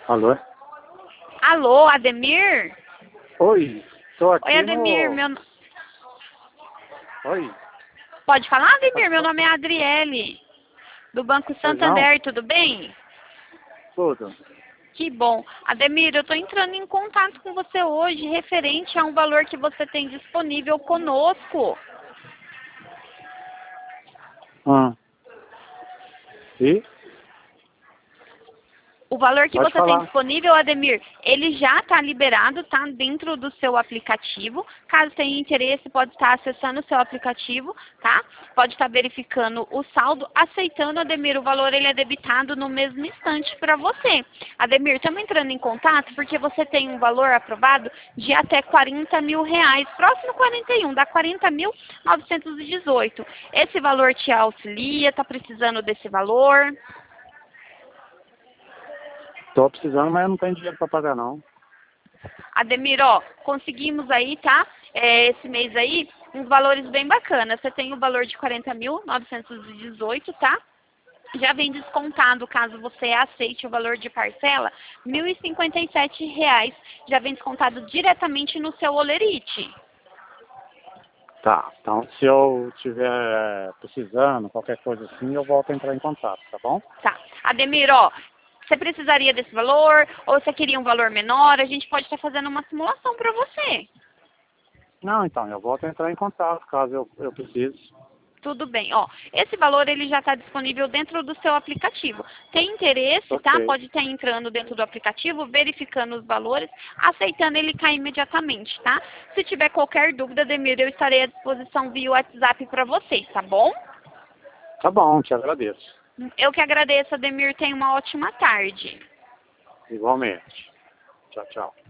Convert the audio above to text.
Alô? Alô, Ademir? Oi, tô aqui Oi, Ademir, Oi, Pode falar, Ademir? Meu nome é Adriele, do Banco pois não? Santander, tudo bem? Tudo. Que bom. Ademir, eu estou entrando em contato com você hoje referente a um valor que você tem disponível conosco. Ah. E? O valor que Pode você tem falar. disponível, Ademir, ele já está liberado, tá dentro do seu aplicativo. Caso tenha interesse, pode estar acessando o seu aplicativo, tá? Pode estar verificando o saldo, aceitando, Ademir, o valor ele é debitado no mesmo instante para você. Ademir, estamos entrando em contato porque você tem um valor aprovado de até R$ 40.000, próximo 41, dá 40.918. Esse valor te auxilia, está precisando desse valor? Tô precisando, mas eu não tenho dinheiro pra pagar, não. Ademir, ó, conseguimos aí, tá? Esse mês aí, uns valores bem bacanas. Você tem o valor de 40.918, tá? Já vem descontado, caso você aceite o valor de parcela, R$ 1.057. Já vem descontado diretamente no seu Olerite. Tá, então se eu tiver precisando, qualquer coisa assim, eu volto a entrar em contato, tá bom? Tá. Ademir, ó, você precisaria desse valor? Ou você queria um valor menor? A gente pode estar fazendo uma simulação para você. Não, então, eu volto a entrar em contato, caso eu precise. Tudo bem, ó, esse valor ele já está disponível dentro do seu aplicativo. Tem interesse, tá? Ok. Pode estar entrando dentro do aplicativo, verificando os valores, aceitando ele cair imediatamente, tá? Se tiver qualquer dúvida, Demir, eu estarei à disposição via WhatsApp para vocês, tá bom? Tá bom, te agradeço. Eu que agradeço, Ademir, tenha uma ótima tarde. Igualmente. Tchau, tchau.